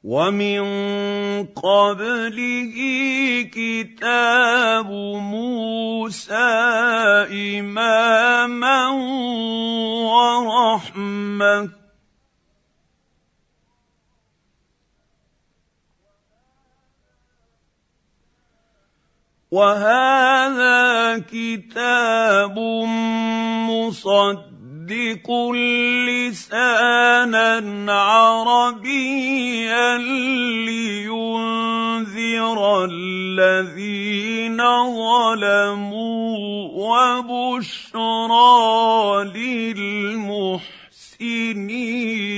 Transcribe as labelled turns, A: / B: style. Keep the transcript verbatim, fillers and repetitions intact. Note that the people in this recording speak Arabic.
A: ومن قبله كتاب موسى إماما ورحمة وهذا كتاب مصدق لسانا عربيا لينذر الذين ظلموا وبشرى للمحسنين.